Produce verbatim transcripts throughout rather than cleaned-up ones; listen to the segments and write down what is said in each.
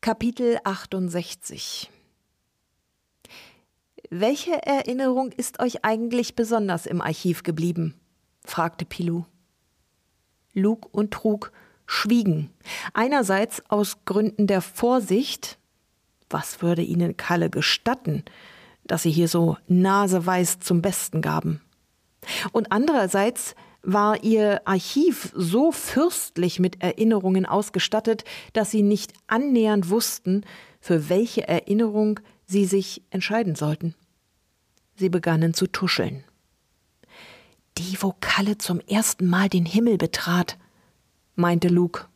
Kapitel achtundsechzig. »Welche Erinnerung ist euch eigentlich besonders im Archiv geblieben?« fragte Pilou. Lug und Trug schwiegen, einerseits aus Gründen der Vorsicht, was würde ihnen Kalle gestatten, dass sie hier so naseweiß zum Besten gaben, und andererseits war ihr Archiv so fürstlich mit Erinnerungen ausgestattet, dass sie nicht annähernd wussten, für welche Erinnerung sie sich entscheiden sollten. Sie begannen zu tuscheln. »Die, wo Kalle zum ersten Mal den Himmel betrat«, meinte Lug.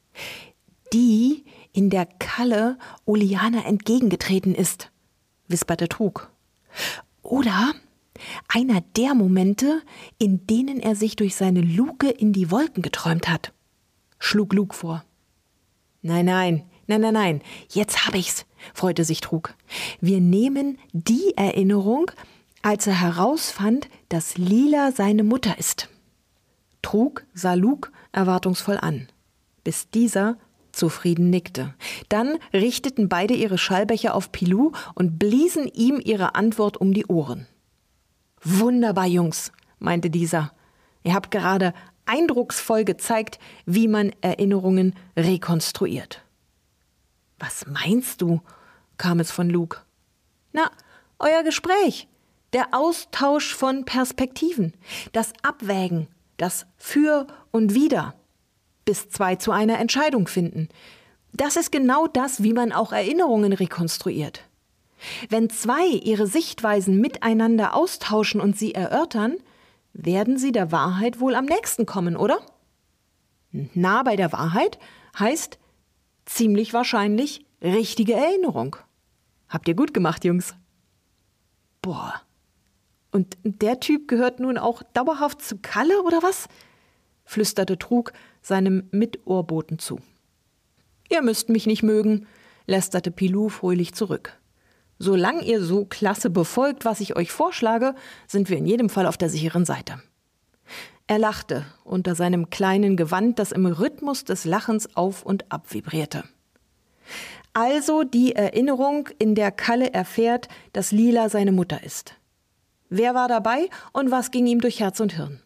»Die, in der Kalle Oliana entgegengetreten ist«, wisperte Trug. »Oder einer der Momente, in denen er sich durch seine Luke in die Wolken geträumt hat«, schlug Lug vor. »Nein, nein, nein, nein, nein, jetzt hab ich's«, freute sich Trug. »Wir nehmen die Erinnerung, als er herausfand, dass Lila seine Mutter ist.« Trug sah Lug erwartungsvoll an, bis dieser zufrieden nickte. Dann richteten beide ihre Schallbecher auf Pilou und bliesen ihm ihre Antwort um die Ohren. »Wunderbar, Jungs«, meinte dieser. »Ihr habt gerade eindrucksvoll gezeigt, wie man Erinnerungen rekonstruiert.« »Was meinst du?«, kam es von Lug. »Na, euer Gespräch, der Austausch von Perspektiven, das Abwägen, das Für und Wider, bis zwei zu einer Entscheidung finden. Das ist genau das, wie man auch Erinnerungen rekonstruiert. Wenn zwei ihre Sichtweisen miteinander austauschen und sie erörtern, werden sie der Wahrheit wohl am nächsten kommen, oder? Nah bei der Wahrheit heißt ziemlich wahrscheinlich richtige Erinnerung. Habt ihr gut gemacht, Jungs. Boah, und der Typ gehört nun auch dauerhaft zu Kalle, oder was? Flüsterte Trug seinem Mitohrboten zu. Ihr müsst mich nicht mögen, lästerte Pilou fröhlich zurück. Solange ihr so klasse befolgt, was ich euch vorschlage, sind wir in jedem Fall auf der sicheren Seite. Er lachte unter seinem kleinen Gewand, das im Rhythmus des Lachens auf und ab vibrierte. Also die Erinnerung, in der Kalle erfährt, dass Lila seine Mutter ist. Wer war dabei und was ging ihm durch Herz und Hirn?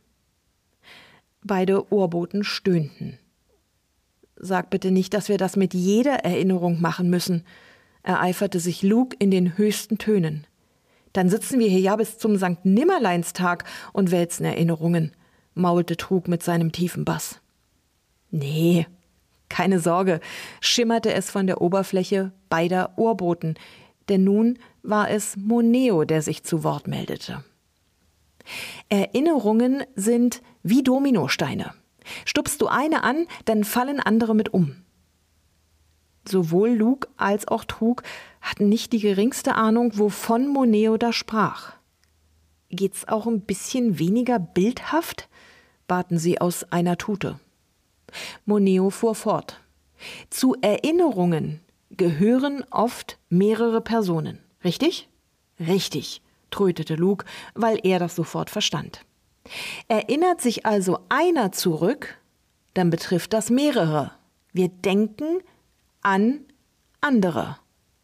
Beide Ohrboten stöhnten. Sag bitte nicht, dass wir das mit jeder Erinnerung machen müssen, ereiferte sich Lug in den höchsten Tönen. Dann sitzen wir hier ja bis zum Sankt Nimmerleinstag und wälzen Erinnerungen, maulte Trug mit seinem tiefen Bass. Nee, keine Sorge, schimmerte es von der Oberfläche beider Ohrboten, denn nun war es Moneo, der sich zu Wort meldete. Erinnerungen sind wie Dominosteine. Stupst du eine an, dann fallen andere mit um. Sowohl Lug als auch Trug hatten nicht die geringste Ahnung, wovon Moneo da sprach. »Geht's auch ein bisschen weniger bildhaft?« baten sie aus einer Tute. Moneo fuhr fort. »Zu Erinnerungen gehören oft mehrere Personen, richtig?« »Richtig«, trötete Lug, weil er das sofort verstand. »Erinnert sich also einer zurück, dann betrifft das mehrere. Wir denken an andere.«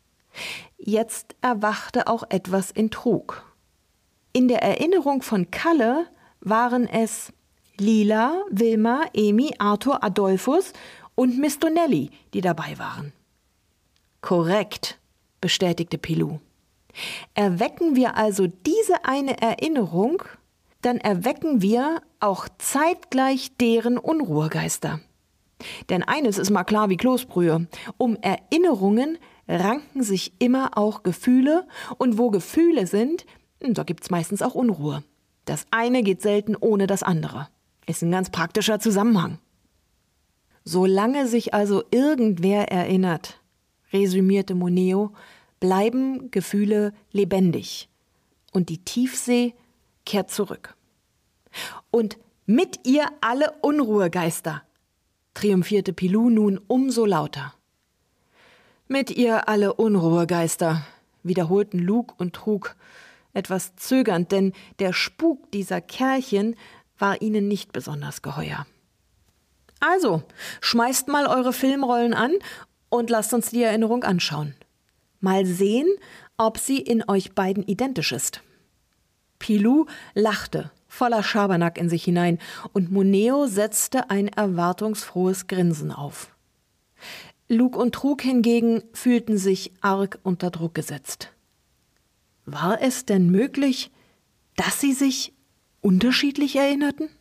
Jetzt erwachte auch etwas in Trug. In der Erinnerung von Kalle waren es Lila, Wilma, Emi, Arthur, Adolphus und Miss Donnelly, die dabei waren. »Korrekt«, bestätigte Pilou. »Erwecken wir also diese eine Erinnerung, dann erwecken wir auch zeitgleich deren Unruhegeister. Denn eines ist mal klar wie Kloßbrühe, um Erinnerungen ranken sich immer auch Gefühle, und wo Gefühle sind, da gibt's meistens auch Unruhe. Das eine geht selten ohne das andere. Ist ein ganz praktischer Zusammenhang. Solange sich also irgendwer erinnert«, resümierte Moneo, »bleiben Gefühle lebendig und die Tiefsee kehrt zurück. Und mit ihr alle Unruhegeister«, triumphierte Pilou nun umso lauter. »Mit ihr alle Unruhegeister«, wiederholten Lug und Trug, etwas zögernd, denn der Spuk dieser Kerlchen war ihnen nicht besonders geheuer. »Also, schmeißt mal eure Filmrollen an und lasst uns die Erinnerung anschauen. Mal sehen, ob sie in euch beiden identisch ist. Pilou lachte, voller Schabernack in sich hinein, und Moneo setzte ein erwartungsfrohes Grinsen auf. Lug und Trug hingegen fühlten sich arg unter Druck gesetzt. War es denn möglich, dass sie sich unterschiedlich erinnerten?